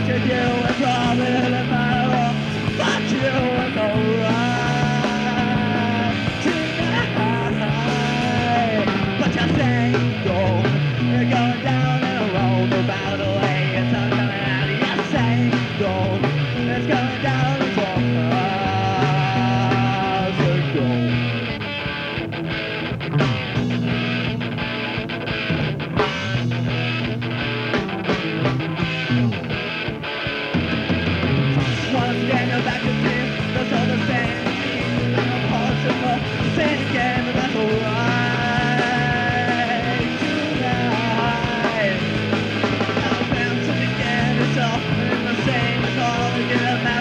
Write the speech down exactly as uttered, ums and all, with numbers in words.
at you and probably the battle. Fuck you and alright tonight. But you're single, you're going down in a roundabout way. It's not coming out of your single. It's going down in four hours ago. Once again, you're back to see there's all the same and no possible same again, but that's alright tonight. Now bouncing again, it's all in the same, it's all again.